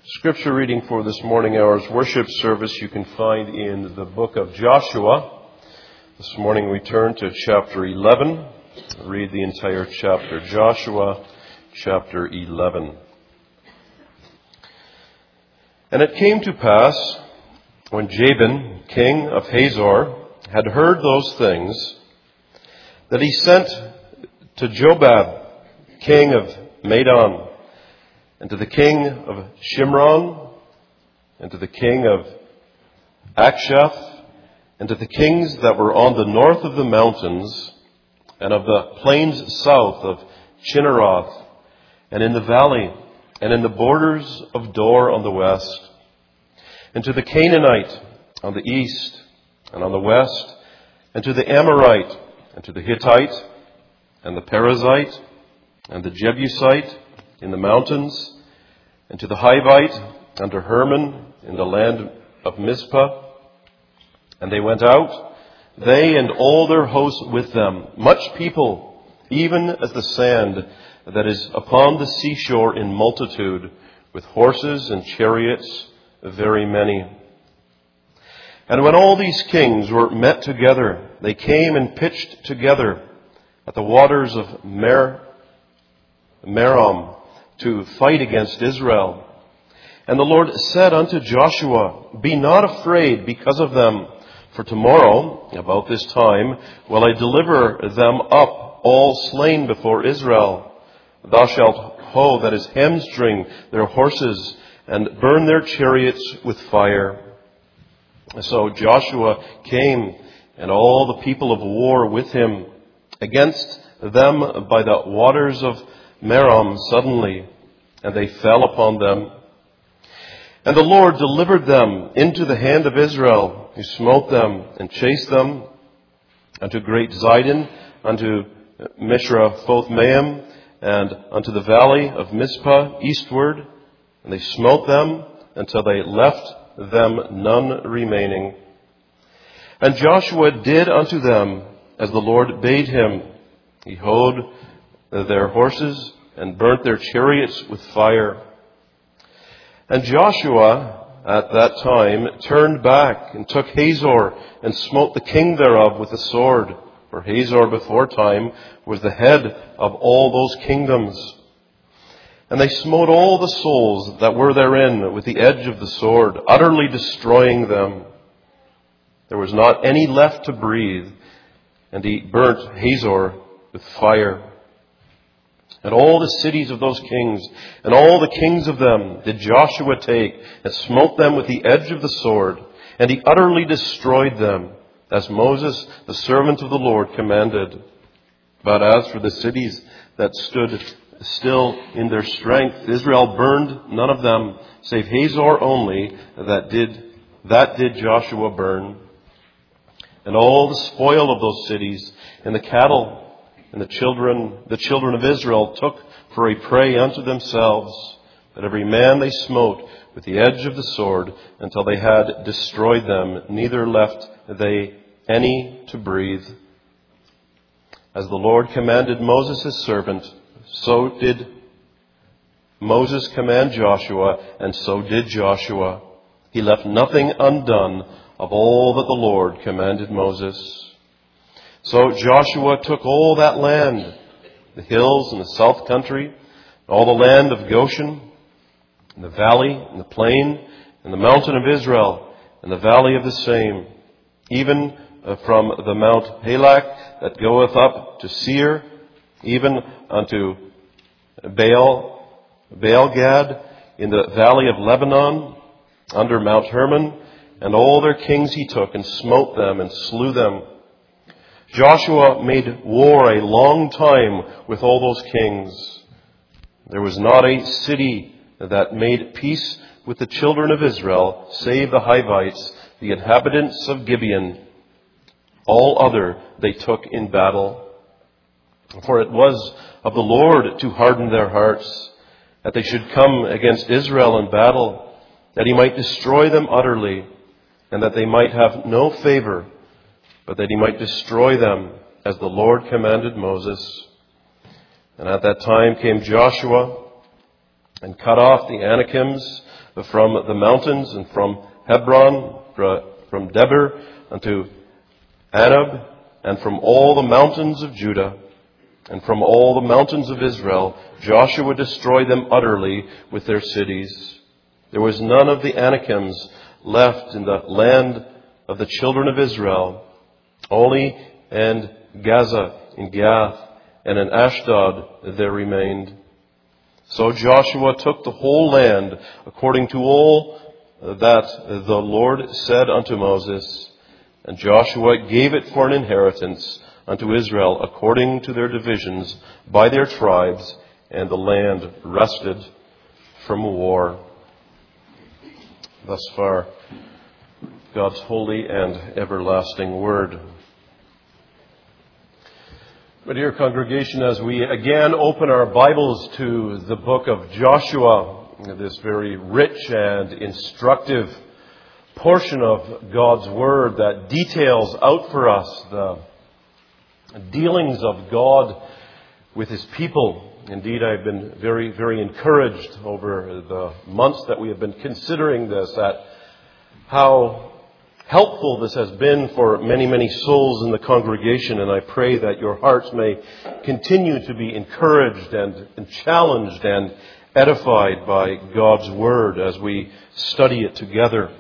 Scripture reading for this morning hour's worship service you can find in the book of Joshua. This morning we turn to chapter 11. Read the entire chapter. Joshua chapter 11. And it came to pass, when Jabin, king of Hazor, had heard those things, that he sent to Jobab, king of Madon, and to the king of Shimron, and to the king of Akshaph, and to the kings that were on the north of the mountains, and of the plains south of Chinneroth, and in the valley, and in the borders of Dor on the west, and to the Canaanite on the east, and on the west, and to the Amorite, and to the Hittite, and the Perizzite, and the Jebusite in the mountains, and to the Hivite, and to Hermon in the land of Mizpah. And they went out, they and all their hosts with them, much people, even as the sand that is upon the seashore in multitude, with horses and chariots, very many. And when all these kings were met together, they came and pitched together at the waters of Merom to fight against Israel. And the Lord said unto Joshua, Be not afraid because of them, for tomorrow, about this time, will I deliver them up, all slain before Israel. Thou shalt hoe, that is hamstring, their horses, and burn their chariots with fire. So Joshua came, and all the people of war with him, against them by the waters of Merom suddenly, and they fell upon them. And the Lord delivered them into the hand of Israel, who smote them and chased them unto great Zidon, unto Mishraphothmaim, and unto the valley of Mizpah eastward. And they smote them until they left them none remaining. And Joshua did unto them as the Lord bade him. He hoed their horses and burnt their chariots with fire. And Joshua at that time turned back and took Hazor and smote the king thereof with the sword. For Hazor before time was the head of all those kingdoms. And they smote all the souls that were therein with the edge of the sword, utterly destroying them. There was not any left to breathe, and he burnt Hazor with fire. And all the cities of those kings, and all the kings of them, did Joshua take, and smote them with the edge of the sword, and he utterly destroyed them, as Moses, the servant of the Lord, commanded. But as for the cities that stood still in their strength, Israel burned none of them, save Hazor only, that did Joshua burn. And all the spoil of those cities, and the cattle, and the children of Israel took for a prey unto themselves, but every man they smote with the edge of the sword until they had destroyed them, neither left they any to breathe. As the Lord commanded Moses his servant, so did Moses command Joshua, and so did Joshua. He left nothing undone of all that the Lord commanded Moses. So Joshua took all that land, the hills and the south country, all the land of Goshen, and the valley and the plain, and the mountain of Israel, and the valley of the same, even from the Mount Halak that goeth up to Seir, even unto Baal-gad in the valley of Lebanon, under Mount Hermon, and all their kings he took, and smote them and slew them. Joshua made war a long time with all those kings. There was not a city that made peace with the children of Israel, save the Hivites, the inhabitants of Gibeon. All other they took in battle. For it was of the Lord to harden their hearts, that they should come against Israel in battle, that he might destroy them utterly, and that they might have no favor, but that he might destroy them, as the Lord commanded Moses. And at that time came Joshua and cut off the Anakims from the mountains, and from Hebron, from Debir unto Anab, and from all the mountains of Judah, and from all the mountains of Israel, Joshua destroyed them utterly with their cities. There was none of the Anakims left in the land of the children of Israel, only in Gaza, in Gath, and in Ashdod there remained. So Joshua took the whole land according to all that the Lord said unto Moses, and Joshua gave it for an inheritance unto Israel according to their divisions by their tribes, and the land rested from war. Thus far, God's holy and everlasting word. My dear congregation, as we again open our Bibles to the book of Joshua, this very rich and instructive portion of God's Word that details out for us the dealings of God with His people. Indeed, I've been very, very encouraged over the months that we have been considering this at how helpful this has been for many, many souls in the congregation, and I pray that your hearts may continue to be encouraged and challenged and edified by God's Word as we study it together.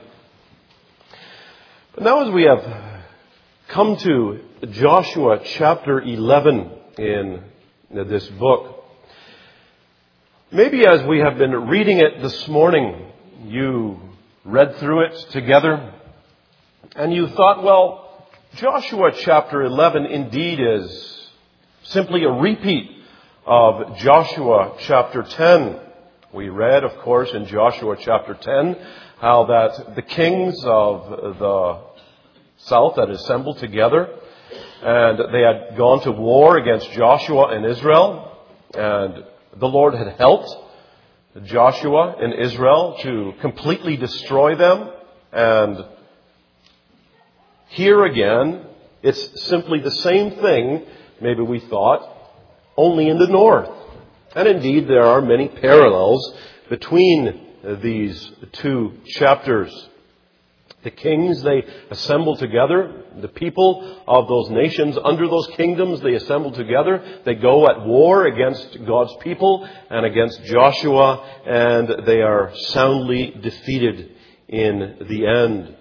But now as we have come to Joshua chapter 11 in this book, maybe as we have been reading it this morning, you read through it together, and you thought, well, Joshua chapter 11 indeed is simply a repeat of Joshua chapter 10. We read, of course, in Joshua chapter 10, how that the kings of the south had assembled together, and they had gone to war against Joshua and Israel, and the Lord had helped Joshua and Israel to completely destroy them. And here again, it's simply the same thing, maybe we thought, only in the north. And indeed, there are many parallels between these two chapters. The kings, they assemble together. The people of those nations under those kingdoms, they assemble together. They go at war against God's people and against Joshua, and they are soundly defeated in the end.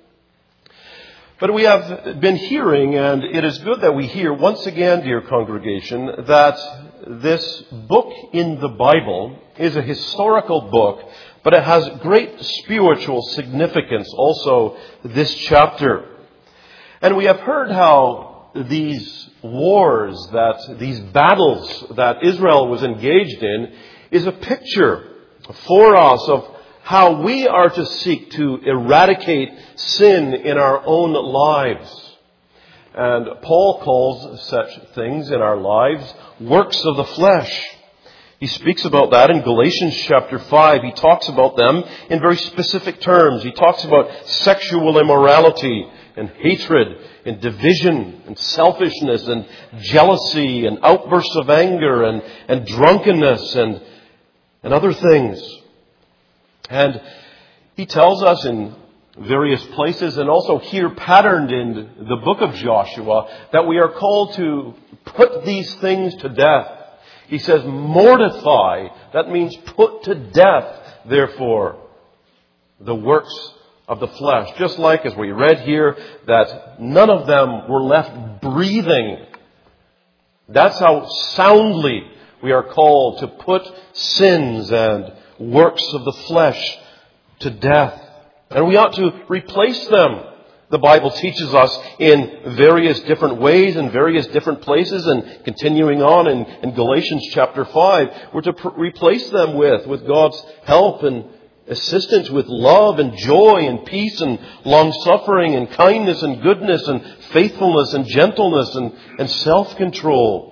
But we have been hearing, and it is good that we hear once again, dear congregation, that this book in the Bible is a historical book, but it has great spiritual significance also, this chapter. And we have heard how these wars, these battles that Israel was engaged in, is a picture for us of how we are to seek to eradicate sin in our own lives. And Paul calls such things in our lives works of the flesh. He speaks about that in Galatians chapter 5. He talks about them in very specific terms. He talks about sexual immorality and hatred and division and selfishness and jealousy and outbursts of anger and drunkenness and other things. And he tells us in various places, and also here patterned in the book of Joshua, that we are called to put these things to death. He says, mortify. That means put to death, therefore, the works of the flesh. Just like as we read here, that none of them were left breathing. That's how soundly we are called to put sins and works of the flesh to death. And we ought to replace them. The Bible teaches us in various different ways, in various different places, and continuing on in Galatians chapter 5, we're to replace them with God's help and assistance, with love and joy and peace and long-suffering and kindness and goodness and faithfulness and gentleness and self-control.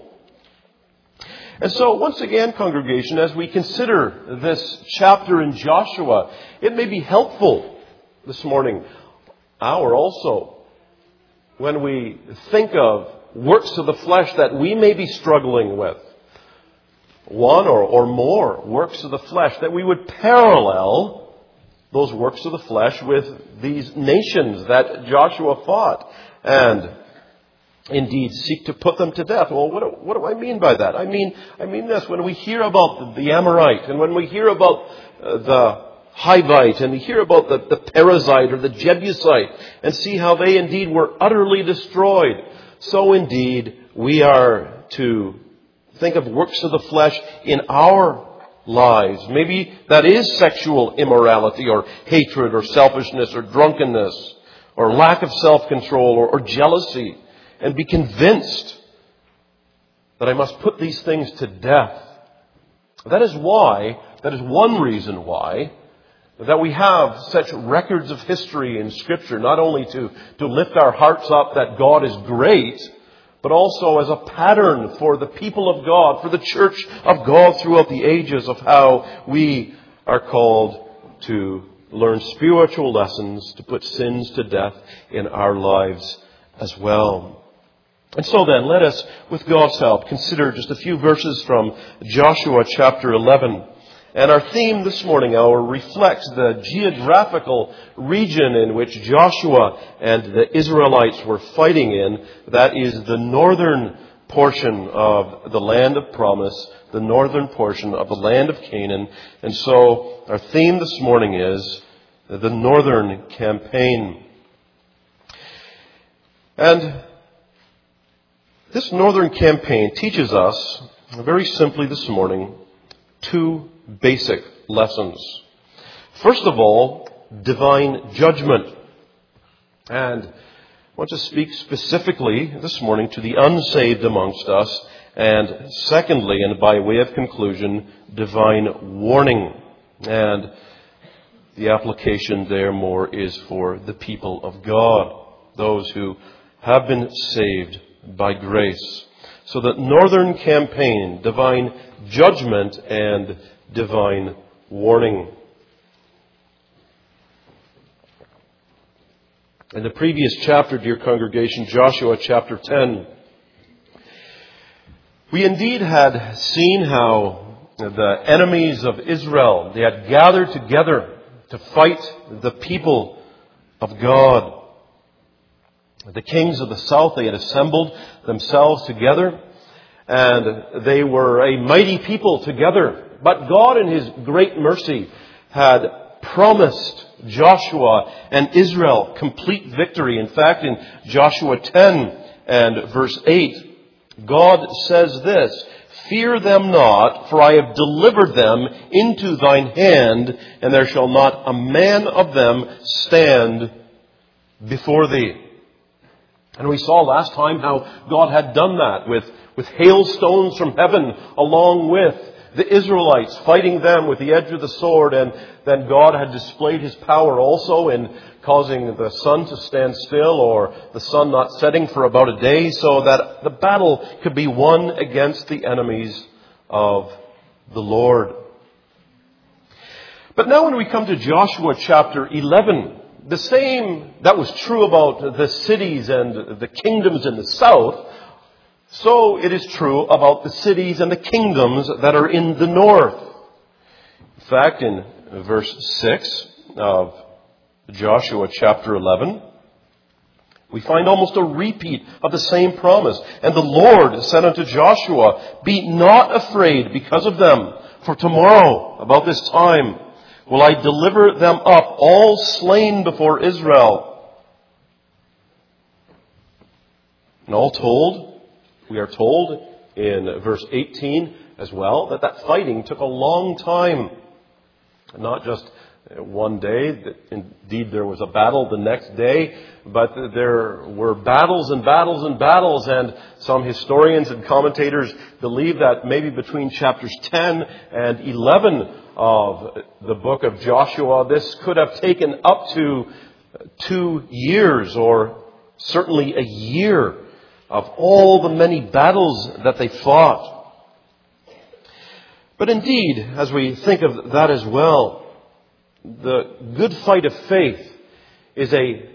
And so, once again, congregation, as we consider this chapter in Joshua, it may be helpful this morning, or also, when we think of works of the flesh that we may be struggling with, one or more works of the flesh, that we would parallel those works of the flesh with these nations that Joshua fought, and indeed seek to put them to death. Well, what do I mean by that? I mean this. When we hear about the Amorite, and when we hear about the Hivite, and we hear about the Perizzite or the Jebusite, and see how they indeed were utterly destroyed, so indeed we are to think of works of the flesh in our lives. Maybe that is sexual immorality, or hatred, or selfishness, or drunkenness, or lack of self-control, or jealousy, and be convinced that I must put these things to death. That is one reason why, that we have such records of history in Scripture, not only to lift our hearts up that God is great, but also as a pattern for the people of God, for the church of God throughout the ages, of how we are called to learn spiritual lessons, to put sins to death in our lives as well. And so then, let us, with God's help, consider just a few verses from Joshua chapter 11. And our theme this morning, reflects the geographical region in which Joshua and the Israelites were fighting in. That is the northern portion of the land of promise, the northern portion of the land of Canaan. And so our theme this morning is the northern campaign. And this northern campaign teaches us, very simply this morning, two basic lessons. First of all, divine judgment. And I want to speak specifically this morning to the unsaved amongst us. And secondly, and by way of conclusion, divine warning. And the application there more is for the people of God, those who have been saved by grace. So that northern campaign, divine judgment and divine warning. In the previous chapter, dear congregation, Joshua chapter 10, we indeed had seen how the enemies of Israel, they had gathered together to fight the people of God. The kings of the south, they had assembled themselves together, and they were a mighty people together. But God in His great mercy had promised Joshua and Israel complete victory. In fact, in Joshua 10 and verse 8, God says this, "Fear them not, for I have delivered them into thine hand, and there shall not a man of them stand before thee." And we saw last time how God had done that with hailstones from heaven, along with the Israelites fighting them with the edge of the sword. And then God had displayed His power also in causing the sun to stand still, or the sun not setting for about a day, so that the battle could be won against the enemies of the Lord. But now when we come to Joshua chapter 11, the same that was true about the cities and the kingdoms in the south, so it is true about the cities and the kingdoms that are in the north. In fact, in verse 6 of Joshua chapter 11, we find almost a repeat of the same promise. "And the Lord said unto Joshua, Be not afraid because of them, for tomorrow, about this time, will I deliver them up, all slain before Israel." And all told, we are told in verse 18 as well, that fighting took a long time. Not just one day. Indeed, there was a battle the next day, but there were battles and battles and battles, and some historians and commentators believe that maybe between chapters 10 and 11 of the book of Joshua, this could have taken up to 2 years, or certainly a year, of all the many battles that they fought. But indeed, as we think of that as well, the good fight of faith is a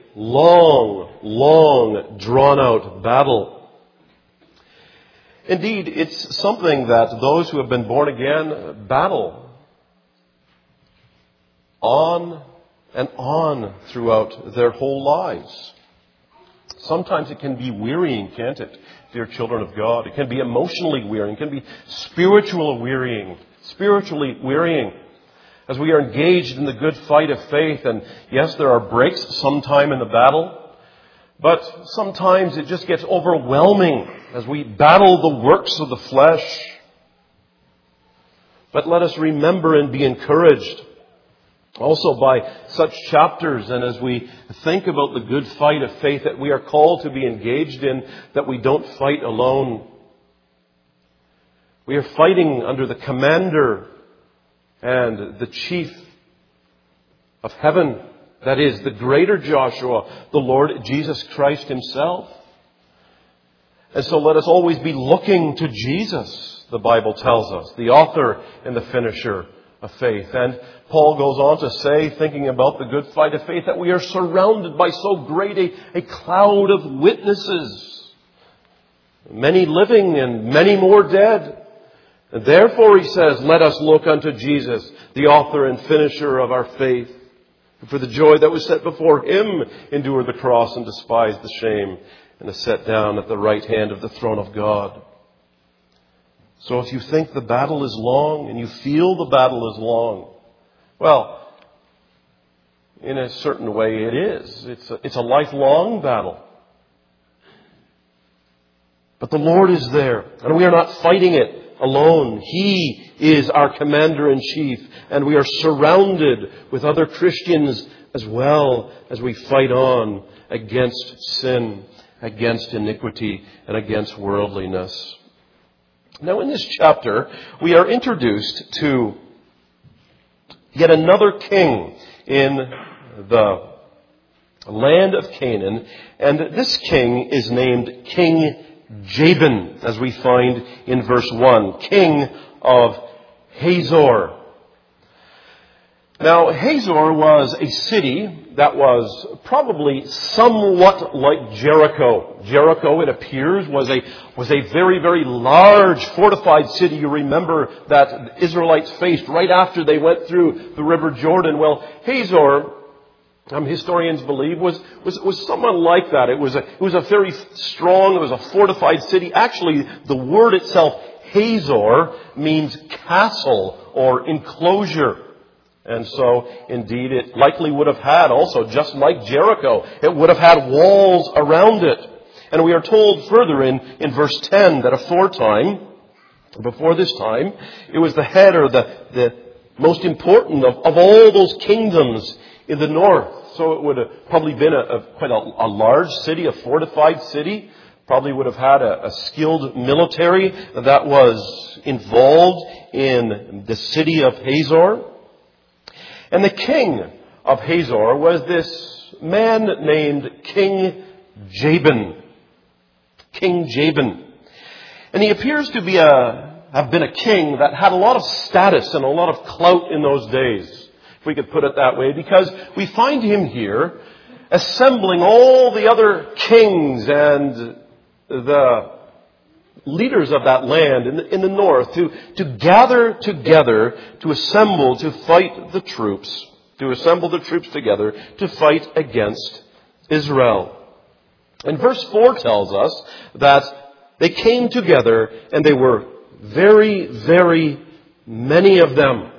long, drawn-out battle. Indeed, it's something that those who have been born again battle on and on throughout their whole lives. Sometimes it can be wearying, can't it, dear children of God? It can be emotionally wearying. It can be spiritually wearying as we are engaged in the good fight of faith. And yes, there are breaks sometime in the battle, but sometimes it just gets overwhelming as we battle the works of the flesh. But let us remember and be encouraged also by such chapters, and as we think about the good fight of faith that we are called to be engaged in, that we don't fight alone. We are fighting under the commander and the chief of heaven, that is, the greater Joshua, the Lord Jesus Christ himself. And so let us always be looking to Jesus, the Bible tells us, the author and the finisher of faith. And Paul goes on to say, thinking about the good fight of faith, that we are surrounded by so great a cloud of witnesses, many living and many more dead. And therefore, he says, let us look unto Jesus, the author and finisher of our faith, who for the joy that was set before him endured the cross and despised the shame, and is set down at the right hand of the throne of God. So if you think the battle is long and you feel the battle is long, well, in a certain way it is. It's a lifelong battle. But the Lord is there, and we are not fighting it alone. He is our commander-in-chief, and we are surrounded with other Christians as well as we fight on against sin, against iniquity, and against worldliness. Now, in this chapter, we are introduced to yet another king in the land of Canaan, and this king is named King Jabin, as we find in verse 1, king of Hazor. Now, Hazor was a city that was probably somewhat like Jericho. Jericho, it appears, was a very, very large fortified city. You remember that the Israelites faced right after they went through the River Jordan. Well, Hazor, historians believe, was somewhat like that. It was a very strong, it was a fortified city. Actually, the word itself, Hazor, means castle or enclosure. And so, indeed, it likely would have had also, just like Jericho, it would have had walls around it. And we are told further in verse 10 that aforetime, before this time, it was the head or the most important of all those kingdoms in the north. So it would have probably been quite a large city, a fortified city. Probably would have had a skilled military that was involved in the city of Hazor. And the king of Hazor was this man named King Jabin. King Jabin. And he appears to have been a king that had a lot of status and a lot of clout in those days, if we could put it that way, because we find him here assembling all the other kings and the leaders of that land in the north to gather together, to assemble, to fight the troops, to assemble the troops together to fight against Israel. And verse 4 tells us that they came together and they were very, very many of them.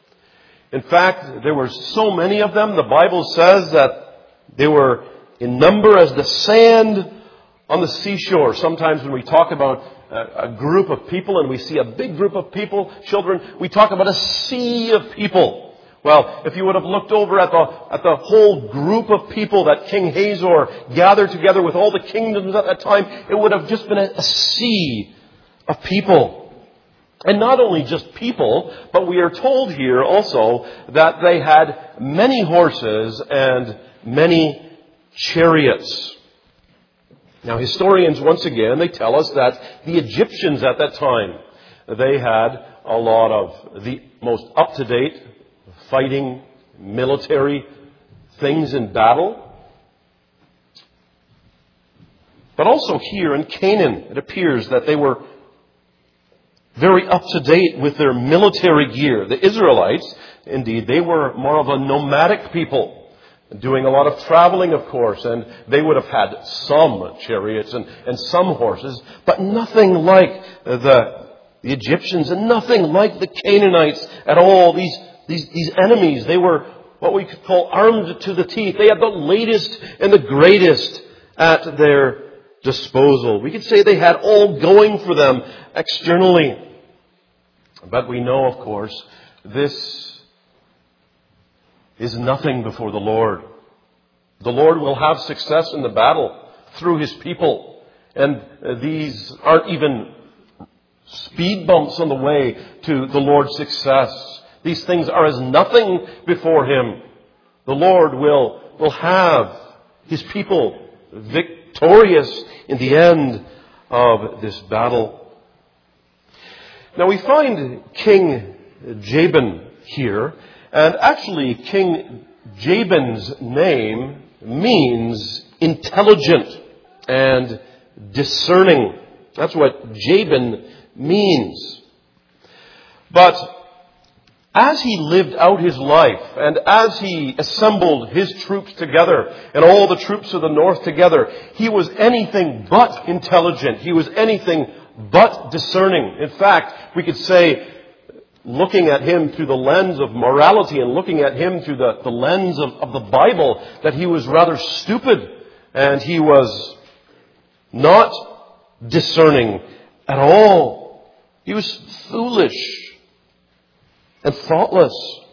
In fact, there were so many of them, the Bible says that they were in number as the sand on the seashore. Sometimes when we talk about a group of people and we see a big group of people, children, we talk about a sea of people. Well, if you would have looked over at the whole group of people that King Hazor gathered together with all the kingdoms at that time, it would have just been a sea of people. And not only just people, but we are told here also that they had many horses and many chariots. Now, historians, once again, they tell us that the Egyptians at that time, they had a lot of the most up-to-date fighting military things in battle. But also here in Canaan, it appears that they were very up-to-date with their military gear. The Israelites, indeed, they were more of a nomadic people. doing a lot of traveling, of course, and they would have had some chariots and some horses, but nothing like the Egyptians and nothing like the Canaanites at all. These enemies, they were what we could call armed to the teeth. They had the latest and the greatest at their disposal. We could say they had all going for them externally. But we know, of course, this is nothing before the Lord. The Lord will have success in the battle through His people. And these aren't even speed bumps on the way to the Lord's success. These things are as nothing before Him. The Lord will have His people victorious in the end of this battle. Now we find King Jabin here, and actually King Jabin's name means intelligent and discerning. That's what Jabin means. But as he lived out his life, and as he assembled his troops together, and all the troops of the north together, he was anything but intelligent. He was anything but discerning. In fact, we could say, looking at him through the lens of morality and looking at him through the lens of the Bible, that he was rather stupid and he was not discerning at all. He was foolish and thoughtless.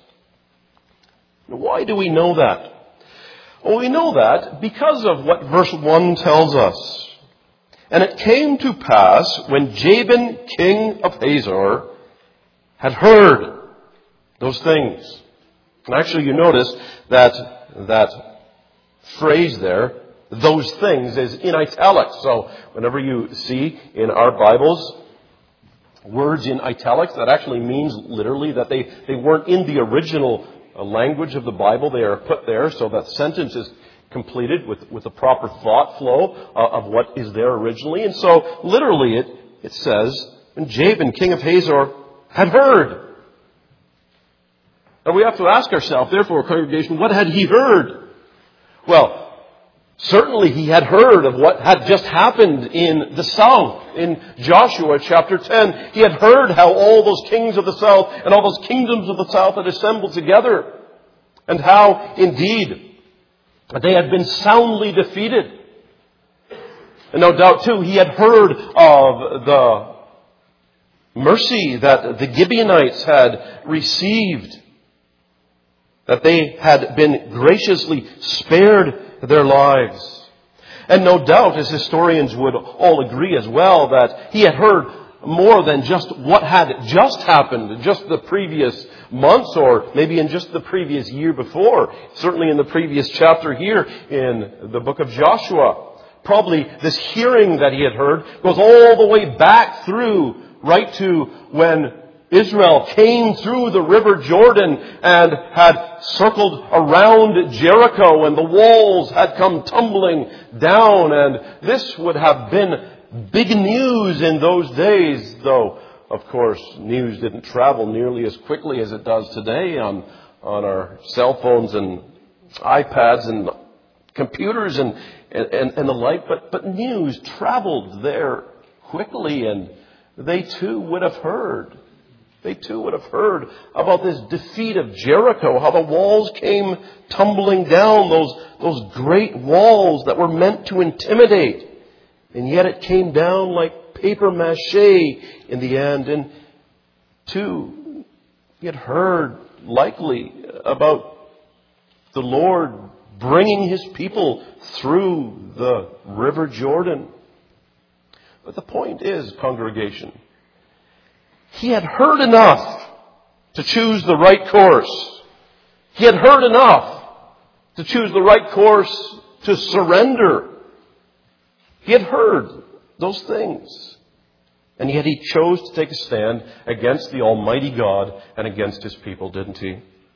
Why do we know that? Well, we know that because of what verse 1 tells us. And it came to pass when Jabin, king of Hazor, had heard those things. And actually, you notice that phrase there, those things, is in italics. So whenever you see in our Bibles words in italics, that actually means literally that they weren't in the original language of the Bible. They are put there so that sentence is completed with the proper thought flow of what is there originally. And so literally it says, when Jabin, king of Hazor, had heard. And we have to ask ourselves, therefore, congregation, what had he heard? Well, certainly he had heard of what had just happened in the south, in Joshua chapter 10. He had heard how all those kings of the south and all those kingdoms of the south had assembled together. And how, indeed, they had been soundly defeated. And no doubt, too, he had heard of the mercy that the Gibeonites had received, that they had been graciously spared their lives. And no doubt, as historians would all agree as well, that he had heard more than just what had just happened, just the previous months, or maybe in just the previous year before. Certainly in the previous chapter here in the book of Joshua. Probably this hearing that he had heard goes all the way back through, right to when Israel came through the river Jordan and had circled around Jericho and the walls had come tumbling down. And this would have been big news in those days, though, of course, news didn't travel nearly as quickly as it does today on our cell phones and iPads and computers and the like. But news traveled there quickly, and they too would have heard. They too would have heard about this defeat of Jericho, how the walls came tumbling down, those great walls that were meant to intimidate. And yet it came down like paper mache in the end. And two, he had heard likely about the Lord bringing His people through the river Jordan. But the point is, congregation, he had heard enough to choose the right course. He had heard enough to choose the right course to surrender. He had heard those things. And yet he chose to take a stand against the Almighty God and against His people, didn't he?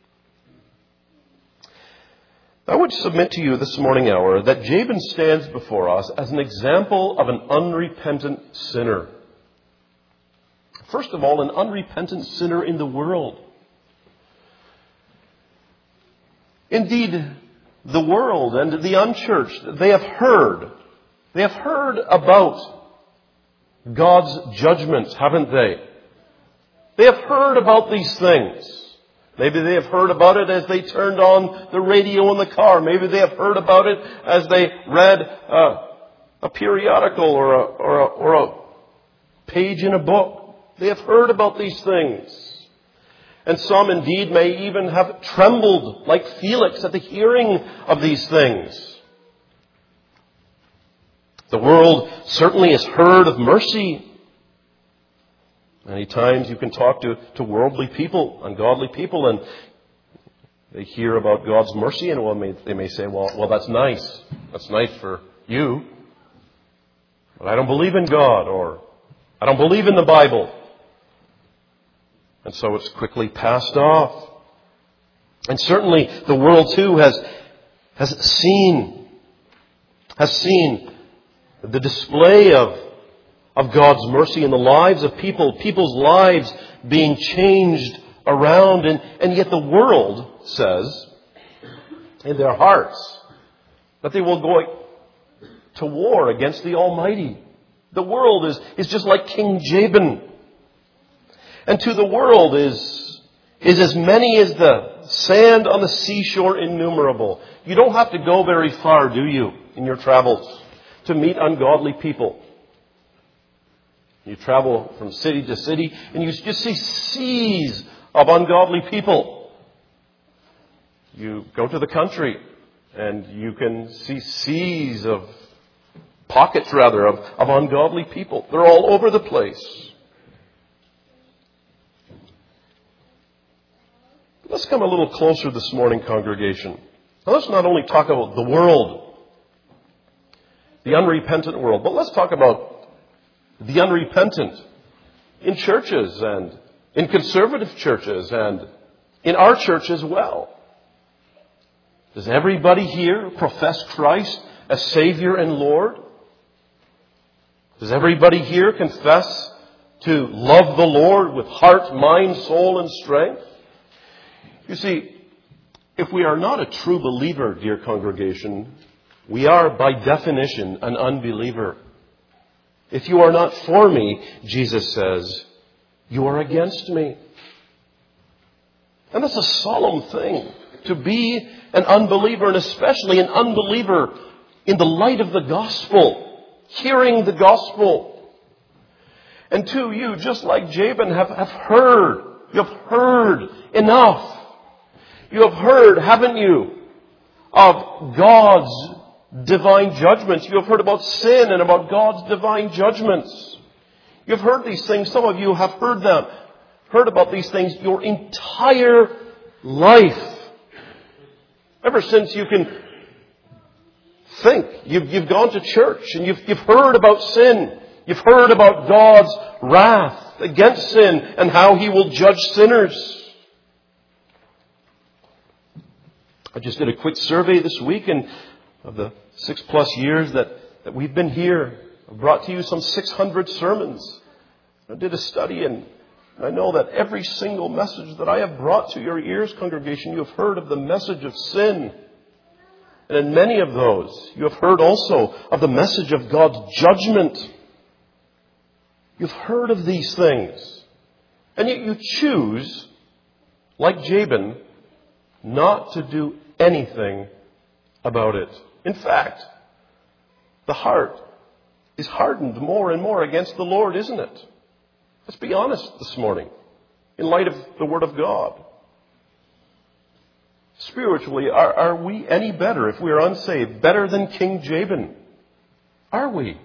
I would submit to you this morning hour that Jabin stands before us as an example of an unrepentant sinner. First of all, an unrepentant sinner in the world. Indeed, the world and the unchurched, they have heard about God's judgments, haven't they? They have heard about these things. Maybe they have heard about it as they turned on the radio in the car. Maybe they have heard about it as they read a periodical or a page in a book. They have heard about these things. And some indeed may even have trembled like Felix at the hearing of these things. The world certainly has heard of mercy. Many times you can talk to worldly people, ungodly people, and they hear about God's mercy, and they may say, well, that's nice. That's nice for you. But I don't believe in God, or I don't believe in the Bible. And so it's quickly passed off. And certainly the world too has seen the display of God's mercy in the lives of people's lives being changed around, and yet the world says in their hearts that they will go to war against the Almighty. The world is just like King Jabin. And to the world is as many as the sand on the seashore innumerable. You don't have to go very far, do you, in your travels to meet ungodly people. You travel from city to city and you just see seas of ungodly people. You go to the country and you can see seas of pockets of ungodly people. They're all over the place. Let's come a little closer this morning, congregation. Now, let's not only talk about the world, the unrepentant world, but let's talk about the unrepentant in churches and in conservative churches and in our church as well. Does everybody here profess Christ as Savior and Lord? Does everybody here confess to love the Lord with heart, mind, soul, and strength? You see, if we are not a true believer, dear congregation, we are by definition an unbeliever. If you are not for me, Jesus says, you are against me. And that's a solemn thing, to be an unbeliever, and especially an unbeliever in the light of the gospel, hearing the gospel. And two, you, just like Jabin, have heard. You have heard enough. You have heard, haven't you, of God's divine judgments. You have heard about sin and about God's divine judgments. You've heard these things. Some of you have heard about these things your entire life. Ever since you can think, you've gone to church and you've heard about sin. You've heard about God's wrath against sin and how He will judge sinners. I just did a quick survey this week, and of the 6+ years that we've been here, I've brought to you some 600 sermons. I did a study, and I know that every single message that I have brought to your ears, congregation, you have heard of the message of sin. And in many of those, you have heard also of the message of God's judgment. You've heard of these things. And yet you choose, like Jabin, not to do anything about it. In fact, the heart is hardened more and more against the Lord, isn't it? Let's be honest this morning, in light of the Word of God. Spiritually, are we any better if we are unsaved? Better than King Jabin? Are we?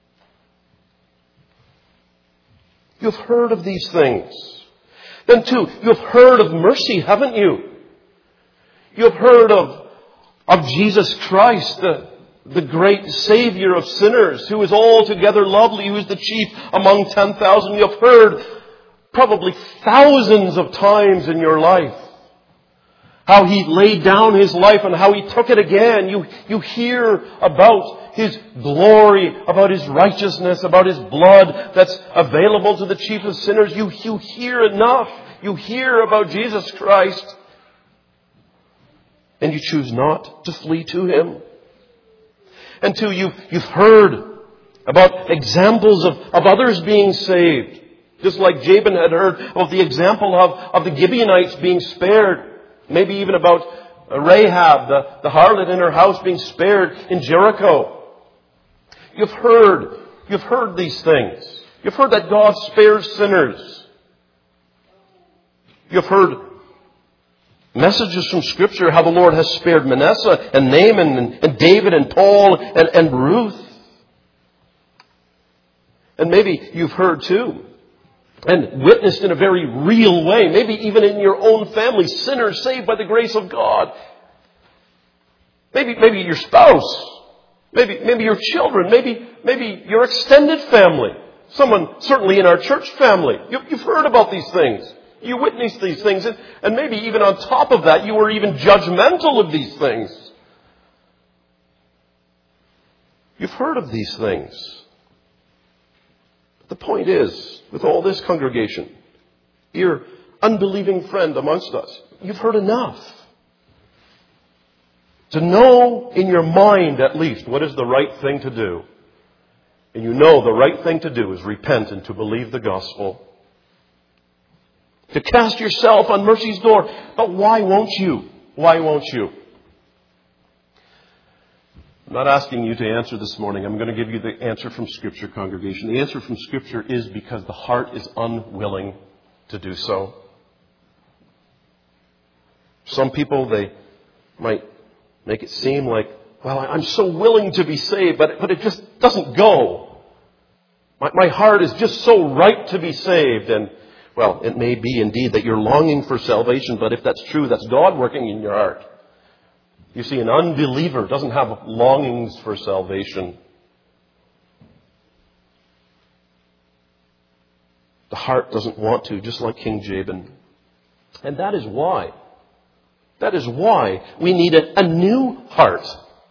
You've heard of these things. Then too, you've heard of mercy, haven't you? You've heard of Jesus Christ, the great Savior of sinners, who is altogether lovely, who is the chief among 10,000. You've heard probably thousands of times in your life how He laid down His life and how He took it again. You hear about His glory, about His righteousness, about His blood that's available to the chief of sinners. You hear enough. You hear about Jesus Christ. and you choose not to flee to Him. And two, you've heard about examples of others being saved. Just like Jabin had heard of the example of the Gibeonites being spared. Maybe even about Rahab, the harlot in her house, being spared in Jericho. You've heard these things. You've heard that God spares sinners. You've heard messages from Scripture how the Lord has spared Manasseh and Naaman and David and Paul and Ruth. And maybe you've heard too and witnessed in a very real way, maybe even in your own family, sinners saved by the grace of God. Maybe your spouse, maybe your children, maybe your extended family, someone certainly in our church family. You've heard about these things. You witnessed these things, and maybe even on top of that, you were even judgmental of these things. You've heard of these things. But the point is, with all this congregation, your unbelieving friend amongst us, you've heard enough to know in your mind at least what is the right thing to do. And you know the right thing to do is repent and to believe the gospel. To cast yourself on mercy's door. But why won't you? Why won't you? I'm not asking you to answer this morning. I'm going to give you the answer from Scripture, congregation. The answer from Scripture is because the heart is unwilling to do so. Some people, they might make it seem like, well, I'm so willing to be saved, but it just doesn't go. My heart is just so right to be saved. And well, it may be indeed that you're longing for salvation, but if that's true, that's God working in your heart. You see, an unbeliever doesn't have longings for salvation. The heart doesn't want to, just like King Jabin. And that is why we need a new heart.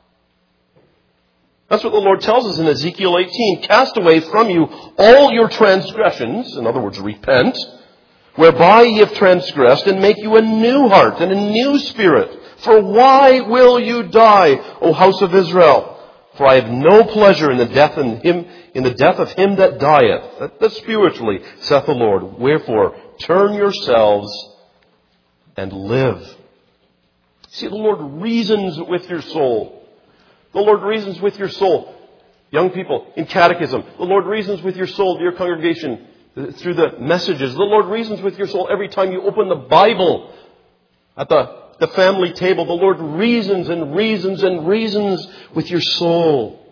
That's what the Lord tells us in Ezekiel 18. Cast away from you all your transgressions, in other words, repent, whereby ye have transgressed, and make you a new heart and a new spirit. For why will you die, O house of Israel? For I have no pleasure in the death of him that dieth. That's spiritually, saith the Lord. Wherefore, turn yourselves and live. See, the Lord reasons with your soul. The Lord reasons with your soul. Young people, in catechism, the Lord reasons with your soul, dear congregation, through the messages. The Lord reasons with your soul every time you open the Bible at the family table. The Lord reasons and reasons and reasons with your soul.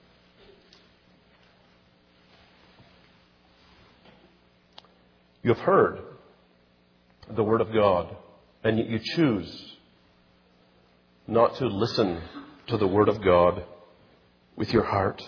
You have heard the Word of God, and yet you choose not to listen to the Word of God with your heart.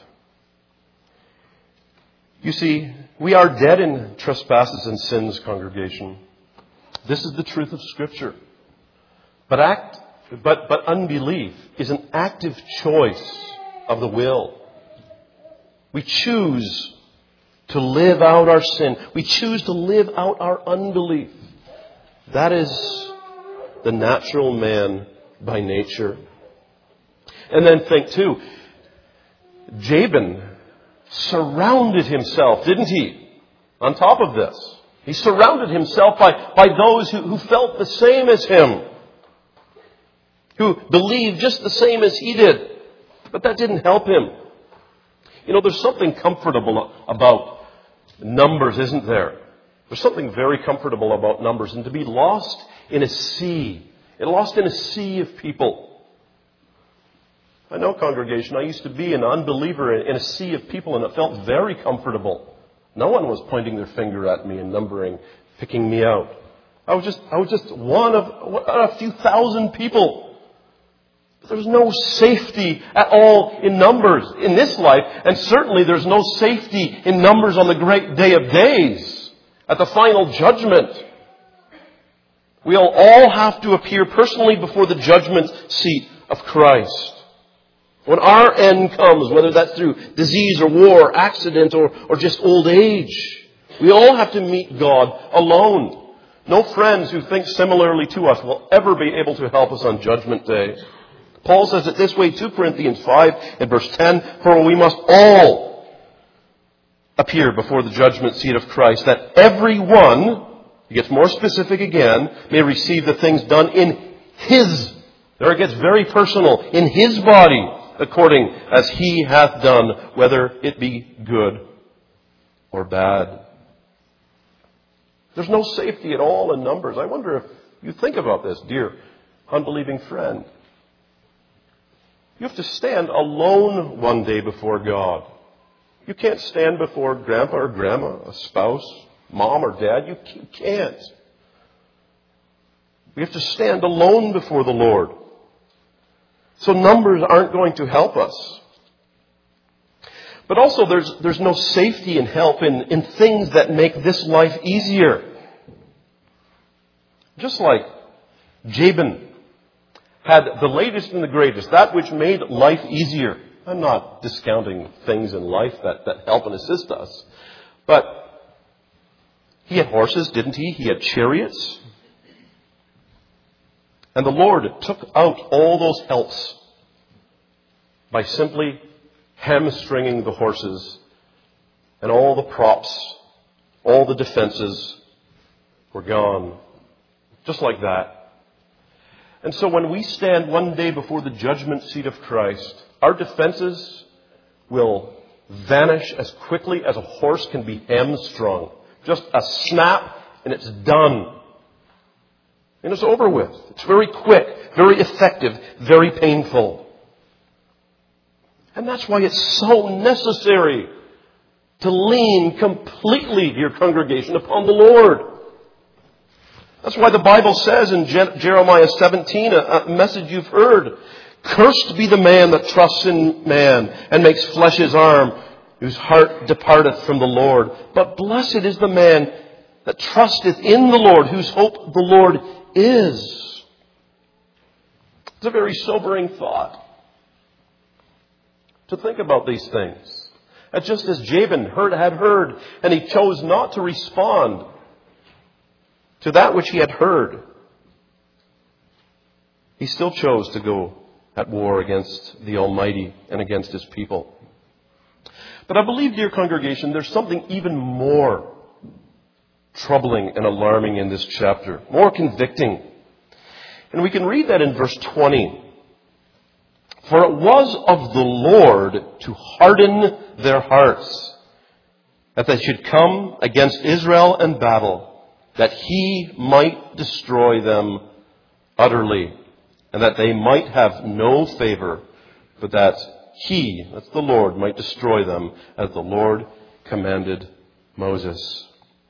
You see, we are dead in trespasses and sins, congregation. This is the truth of Scripture. But unbelief is an active choice of the will. We choose to live out our sin. We choose to live out our unbelief. That is the natural man by nature. And then think too, Jabin surrounded himself, didn't he? On top of this, he surrounded himself by those who felt the same as him, who believed just the same as he did. But that didn't help him. You know, there's something comfortable about numbers, isn't there? There's something very comfortable about numbers, and to be lost in a sea of people. I know, congregation, I used to be an unbeliever in a sea of people, and it felt very comfortable. No one was pointing their finger at me and numbering, picking me out. I was just one of a few thousand people. There's no safety at all in numbers in this life, and certainly there's no safety in numbers on the great day of days, at the final judgment. We'll all have to appear personally before the judgment seat of Christ. When our end comes, whether that's through disease or war, accident or just old age, we all have to meet God alone. No friends who think similarly to us will ever be able to help us on Judgment Day. Paul says it this way, 2 Corinthians 5 and verse 10, "For we must all appear before the judgment seat of Christ, that everyone," he gets more specific again, "may receive the things done in his," there it gets very personal, "in his body, according as he hath done, whether it be good or bad." There's no safety at all in numbers. I wonder if you think about this, dear unbelieving friend. You have to stand alone one day before God. You can't stand before grandpa or grandma, a spouse, mom or dad. You can't. We have to stand alone before the Lord. So numbers aren't going to help us. But also there's no safety and help in things that make this life easier. Just like Jabin had the latest and the greatest, that which made life easier. I'm not discounting things in life that help and assist us. But he had horses, didn't he? He had chariots. And the Lord took out all those helps by simply hamstringing the horses, and all the props, all the defenses were gone. Just like that. And so when we stand one day before the judgment seat of Christ, our defenses will vanish as quickly as a horse can be hamstrung. Just a snap and it's done. And it's over with. It's very quick, very effective, very painful. And that's why it's so necessary to lean completely, dear congregation, upon the Lord. That's why the Bible says in Jeremiah 17, a message you've heard, "Cursed be the man that trusts in man and makes flesh his arm, whose heart departeth from the Lord. But blessed is the man that trusteth in the Lord, whose hope the Lord is." It's a very sobering thought to think about these things. That just as Jabin had heard, and he chose not to respond to that which he had heard, he still chose to go at war against the Almighty and against His people. But I believe, dear congregation, there's something even more troubling and alarming in this chapter, more convicting. And we can read that in verse 20. "For it was of the Lord to harden their hearts, that they should come against Israel in battle, that He might destroy them utterly, and that they might have no favor, but that He," that's the Lord, "might destroy them, as the Lord commanded Moses."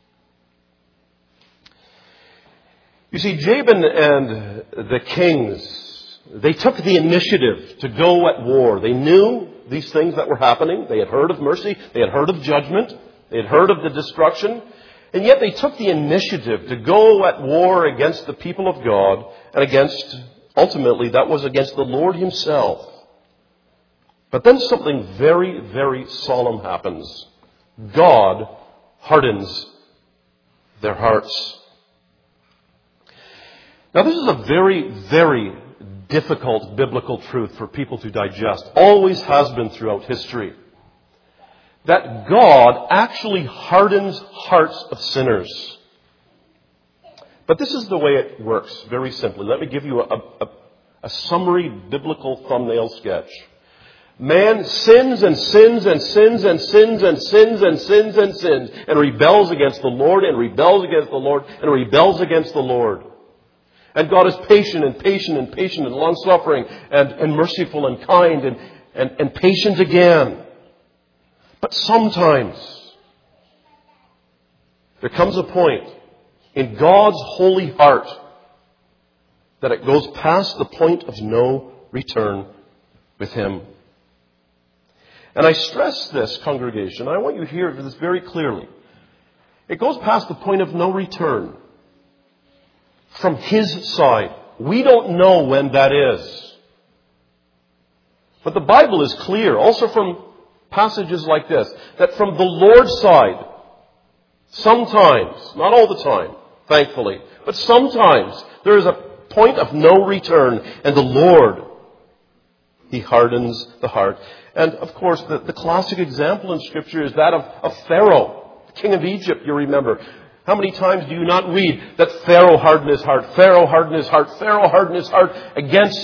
You see, Jabin and the kings, they took the initiative to go at war. They knew these things that were happening. They had heard of mercy. They had heard of judgment. They had heard of the destruction. And yet they took the initiative to go at war against the people of God, and ultimately, that was against the Lord Himself. But then something very, very solemn happens. God hardens their hearts. Now, this is a very, very difficult biblical truth for people to digest. Always has been throughout history. That God actually hardens hearts of sinners. But this is the way it works, very simply. Let me give you a summary biblical thumbnail sketch. Man sins and sins and sins and sins and sins and sins and sins and rebels against the Lord and rebels against the Lord and rebels against the Lord. And God is patient and patient and patient and long-suffering and merciful and kind and patient again. But sometimes there comes a point in God's holy heart that it goes past the point of no return with Him. And I stress this, congregation. I want you to hear this very clearly. It goes past the point of no return from His side. We don't know when that is. But the Bible is clear, also from passages like this, that from the Lord's side, sometimes, not all the time, thankfully. But sometimes there is a point of no return, and the Lord, He hardens the heart. And of course, the classic example in Scripture is that of Pharaoh, king of Egypt, you remember. How many times do you not read that Pharaoh hardened his heart, Pharaoh hardened his heart, Pharaoh hardened his heart against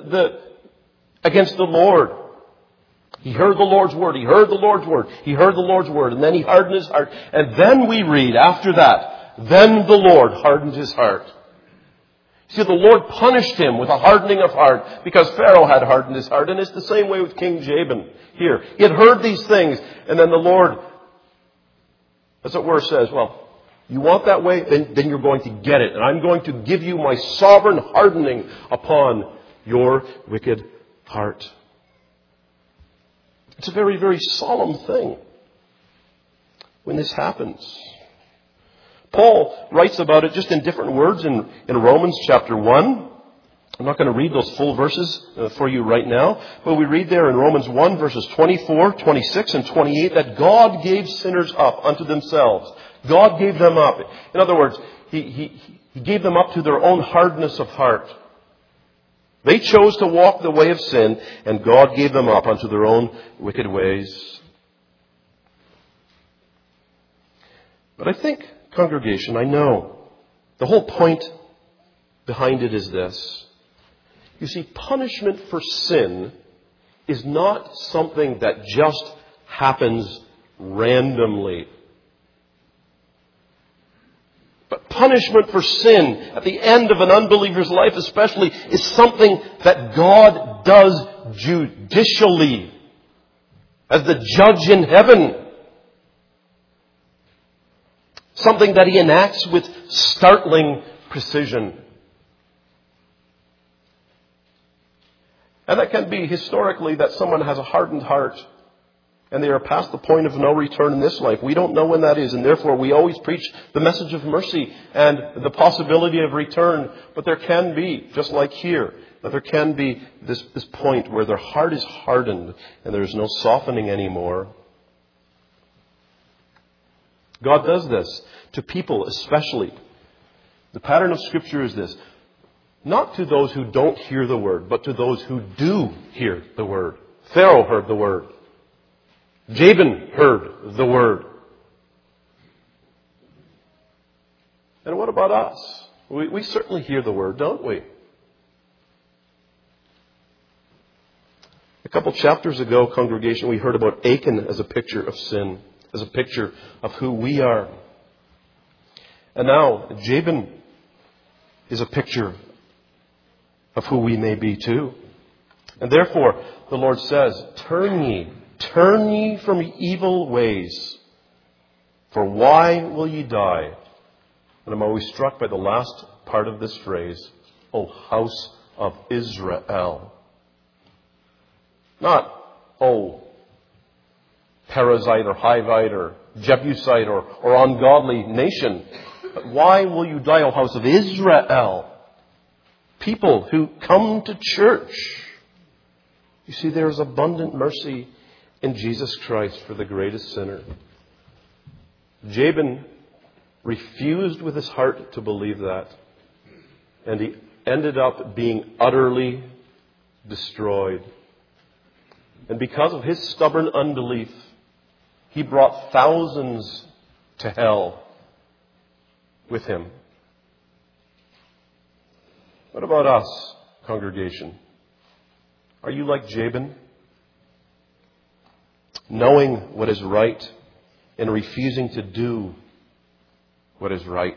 the Lord? He heard the Lord's word, he heard the Lord's word, he heard the Lord's word, and then he hardened his heart. And then we read, after that, then the Lord hardened his heart. See, the Lord punished him with a hardening of heart because Pharaoh had hardened his heart. And it's the same way with King Jabin here. He had heard these things, and then the Lord, as it were, says, well, you want that way? Then you're going to get it. And I'm going to give you my sovereign hardening upon your wicked heart. It's a very, very solemn thing when this happens. Paul writes about it just in different words in Romans chapter 1. I'm not going to read those full verses for you right now, but we read there in Romans 1 verses 24, 26, and 28 that God gave sinners up unto themselves. God gave them up. In other words, He gave them up to their own hardness of heart. They chose to walk the way of sin, and God gave them up unto their own wicked ways. But I think, congregation, I know the whole point behind it is this. You see, punishment for sin is not something that just happens randomly. But punishment for sin at the end of an unbeliever's life especially is something that God does judicially as the judge in heaven. Something that He enacts with startling precision. And that can be historically that someone has a hardened heart and they are past the point of no return in this life. We don't know when that is, and therefore we always preach the message of mercy and the possibility of return. But there can be, just like here, that there can be this point where their heart is hardened and there is no softening anymore. God does this to people especially. The pattern of Scripture is this. Not to those who don't hear the word, but to those who do hear the word. Pharaoh heard the word. Jabin heard the word. And what about us? We certainly hear the word, don't we? A couple chapters ago, congregation, we heard about Achan as a picture of sin, as a picture of who we are. And now, Jabin is a picture of who we may be too. And therefore, the Lord says, Turn ye from evil ways, for why will ye die? And I'm always struck by the last part of this phrase, O house of Israel. Not, O Perizzite or Hivite or Jebusite or ungodly nation. But why will you die, O house of Israel? People who come to church. You see, there is abundant mercy in Jesus Christ for the greatest sinner. Jabin refused with his heart to believe that. And he ended up being utterly destroyed. And because of his stubborn unbelief, he brought thousands to hell with him. What about us, congregation? Are you like Jabin? Knowing what is right and refusing to do what is right.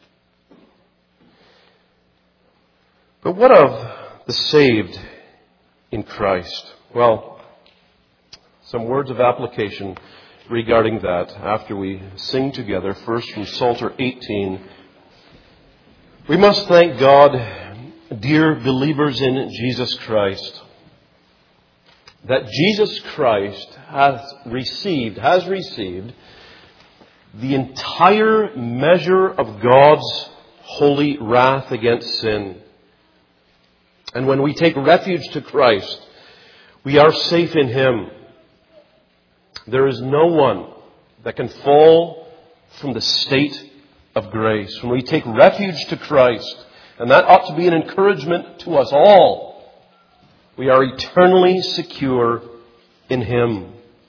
But what of the saved in Christ? Well, some words of application regarding that after we sing together. First from Psalter 18. We must thank God, dear believers in Jesus Christ, that Jesus Christ has received the entire measure of God's holy wrath against sin. And when we take refuge to Christ, we are safe in Him. There is no one that can fall from the state of grace, when we take refuge to Christ, and that ought to be an encouragement to us all, we are eternally secure in Him.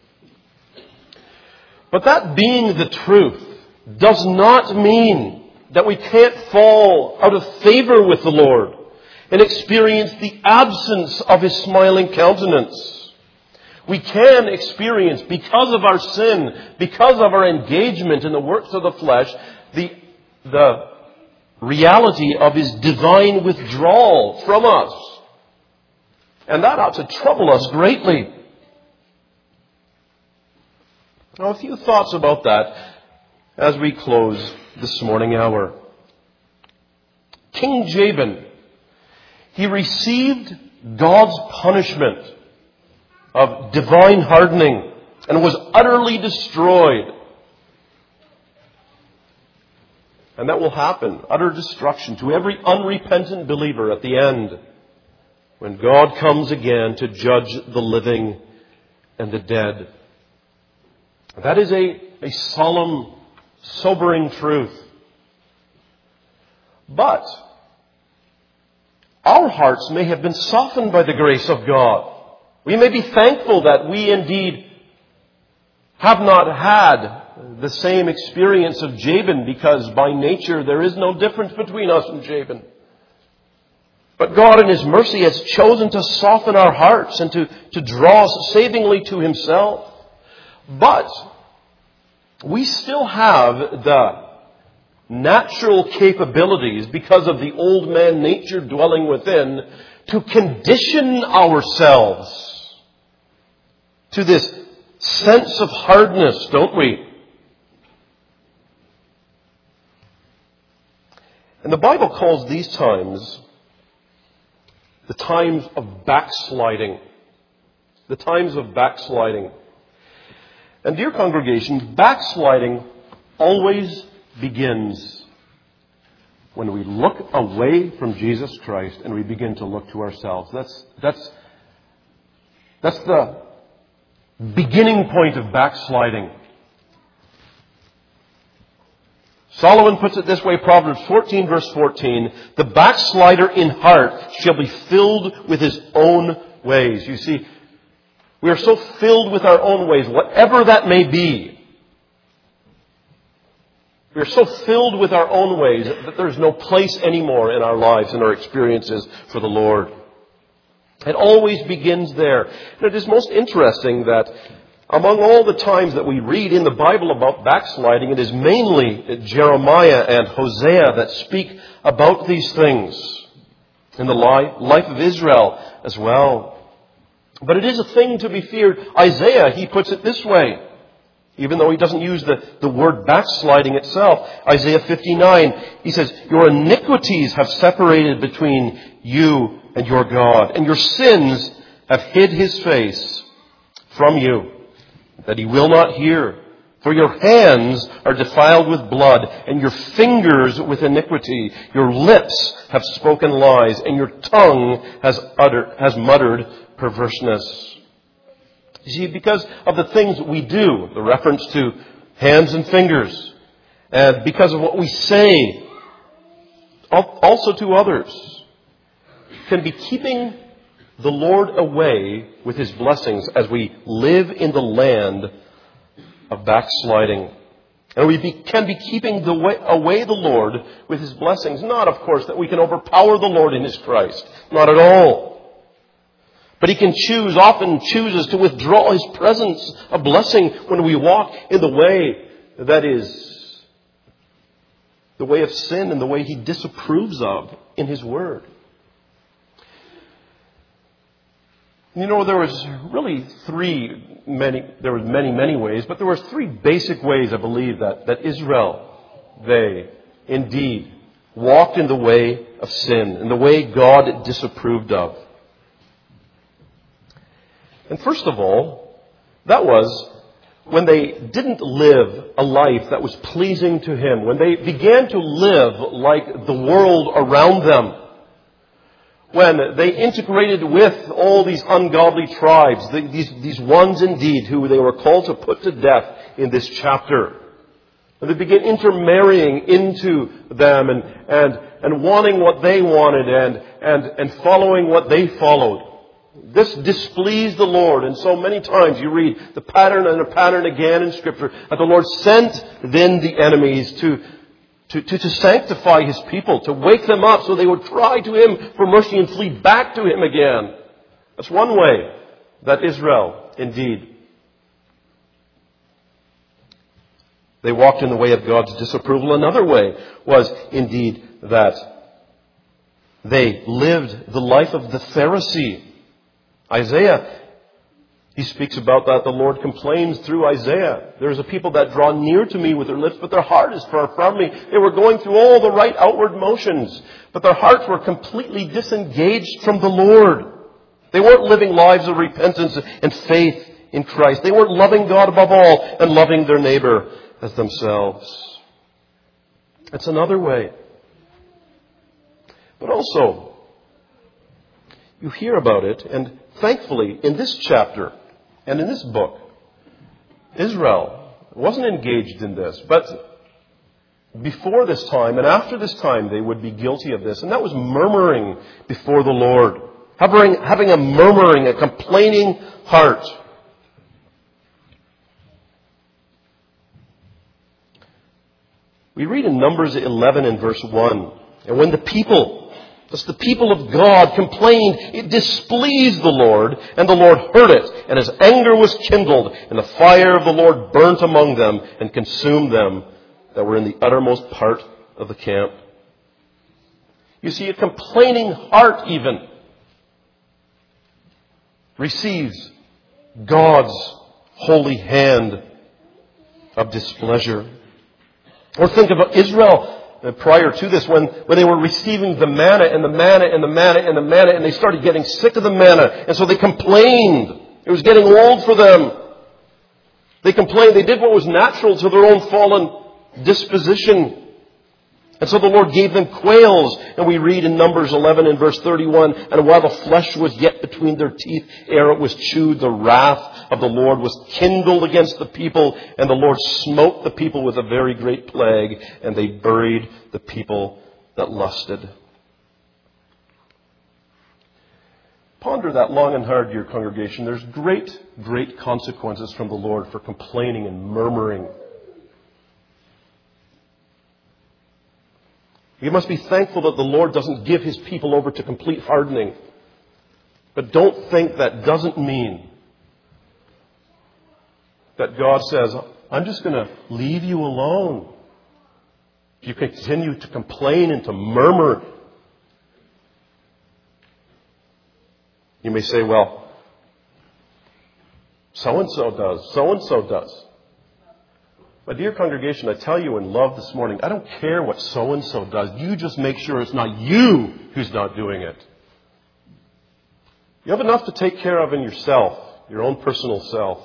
But that being the truth does not mean that we can't fall out of favor with the Lord and experience the absence of His smiling countenance. We can experience, because of our sin, because of our engagement in the works of the flesh, the reality of His divine withdrawal from us. And that ought to trouble us greatly. Now, a few thoughts about that as we close this morning hour. King Jabin, he received God's punishment of divine hardening and was utterly destroyed. And that will happen, utter destruction to every unrepentant believer at the end, when God comes again to judge the living and the dead. That is a solemn, sobering truth. But our hearts may have been softened by the grace of God. We may be thankful that we indeed have not had the same experience of Jabin, because by nature there is no difference between us and Jabin. But God in His mercy has chosen to soften our hearts and to draw us savingly to Himself. But we still have the natural capabilities, because of the old man nature dwelling within, to condition ourselves to this sense of hardness, don't we? And the Bible calls these times the times of backsliding. The times of backsliding. And dear congregation, backsliding always begins when we look away from Jesus Christ and we begin to look to ourselves. That's the beginning point of backsliding. Solomon puts it this way, Proverbs 14 verse 14, the backslider in heart shall be filled with his own ways. You see, we are so filled with our own ways, whatever that may be. We are so filled with our own ways that there's no place anymore in our lives and our experiences for the Lord. It always begins there. And it is most interesting that among all the times that we read in the Bible about backsliding, it is mainly Jeremiah and Hosea that speak about these things in the life of Israel as well. But it is a thing to be feared. Isaiah, he puts it this way, even though he doesn't use the word backsliding itself. Isaiah 59, he says, your iniquities have separated between you and your God, and your sins have hid His face from you, that He will not hear. For your hands are defiled with blood, and your fingers with iniquity. Your lips have spoken lies, and your tongue has muttered perverseness. You see, because of the things we do, the reference to hands and fingers, and because of what we say, also to others, can be keeping the Lord away with His blessings as we live in the land of backsliding. And we can be keeping away the Lord with His blessings. Not, of course, that we can overpower the Lord in His Christ. Not at all. But He can often chooses to withdraw His presence, a blessing, when we walk in the way that is the way of sin and the way He disapproves of in His Word. You know, there was really many ways, but there were three basic ways, I believe, that Israel, they indeed walked in the way of sin, in the way God disapproved of. And first of all, that was when they didn't live a life that was pleasing to Him, when they began to live like the world around them, when they integrated with all these ungodly tribes, these ones indeed who they were called to put to death in this chapter. And they begin intermarrying into them and wanting what they wanted and following what they followed. This displeased the Lord. And so many times you read the pattern and a pattern again in Scripture that the Lord sent then the enemies to sanctify His people, to wake them up so they would cry to Him for mercy and flee back to Him again. That's one way that Israel, indeed, they walked in the way of God's disapproval. Another way was indeed that they lived the life of the Pharisee. Isaiah, he speaks about that. The Lord complains through Isaiah. There's a people that draw near to me with their lips, but their heart is far from me. They were going through all the right outward motions, but their hearts were completely disengaged from the Lord. They weren't living lives of repentance and faith in Christ. They weren't loving God above all and loving their neighbor as themselves. It's another way. But also, you hear about it, and thankfully, in this chapter and in this book, Israel wasn't engaged in this. But before this time and after this time, they would be guilty of this. And that was murmuring before the Lord. Having a murmuring, a complaining heart. We read in Numbers 11 and verse 1, and when the people of God complained, it displeased the Lord, and the Lord heard it, and His anger was kindled, and the fire of the Lord burnt among them and consumed them that were in the uttermost part of the camp. You see, a complaining heart even receives God's holy hand of displeasure. Or think about Israel prior to this, when they were receiving the manna and the manna and the manna and the manna, and they started getting sick of the manna, and so they complained. It was getting old for them. They complained. They did what was natural to their own fallen disposition. And so the Lord gave them quails. And we read in Numbers 11 and verse 31, and while the flesh was yet between their teeth, ere it was chewed, the wrath of the Lord was kindled against the people, and the Lord smote the people with a very great plague, and they buried the people that lusted. Ponder that long and hard, dear congregation. There's great, great consequences from the Lord for complaining and murmuring. You must be thankful that the Lord doesn't give His people over to complete hardening. But don't think that doesn't mean that God says, I'm just going to leave you alone. If you continue to complain and to murmur, you may say, well, so-and-so does, so-and-so does. My dear congregation, I tell you in love this morning, I don't care what so-and-so does. You just make sure it's not you who's not doing it. You have enough to take care of in yourself, your own personal self.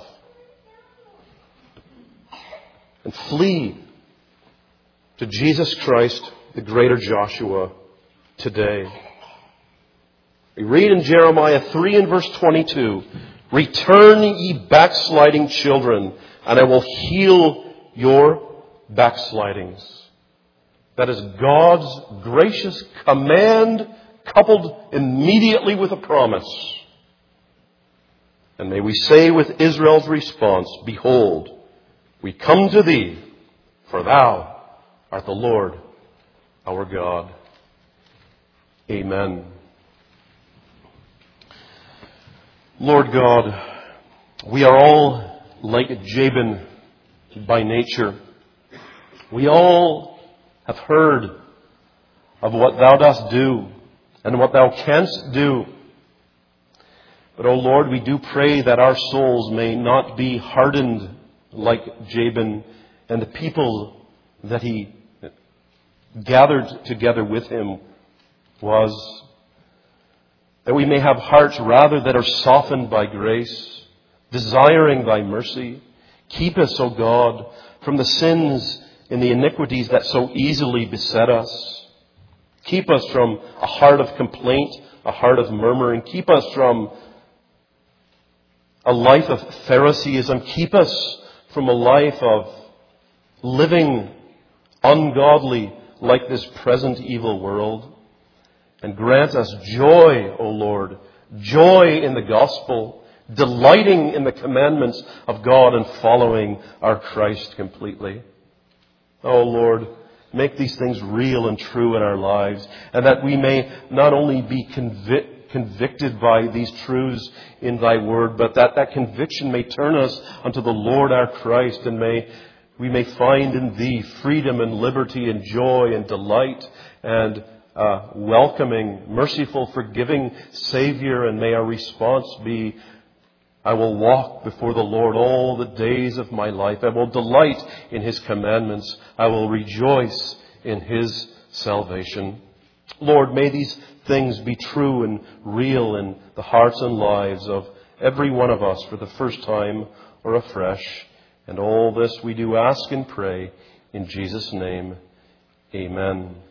And flee to Jesus Christ, the greater Joshua, today. We read in Jeremiah 3 and verse 22, return ye backsliding children, and I will heal your backslidings. That is God's gracious command coupled immediately with a promise. And may we say with Israel's response, behold, we come to thee, for thou art the Lord our God. Amen. Lord God, we are all like Jabin by nature. We all have heard of what thou dost do and what thou canst do. But, O Lord, we do pray that our souls may not be hardened like Jabin and the people that he gathered together with him was. That we may have hearts rather that are softened by grace, desiring thy mercy. Keep us, O God, from the sins and the iniquities that so easily beset us. Keep us from a heart of complaint, a heart of murmuring. Keep us from a life of Phariseeism. Keep us from a life of living ungodly like this present evil world. And grant us joy, O Lord, joy in the gospel, delighting in the commandments of God and following our Christ completely. O Lord, make these things real and true in our lives, and that we may not only be convicted by these truths in Thy Word, but that conviction may turn us unto the Lord our Christ, and we may find in Thee freedom and liberty and joy and delight and welcoming, merciful, forgiving Savior. And may our response be, I will walk before the Lord all the days of my life. I will delight in His commandments. I will rejoice in His salvation. Lord, may these things be true and real in the hearts and lives of every one of us for the first time or afresh. And all this we do ask and pray in Jesus' name. Amen.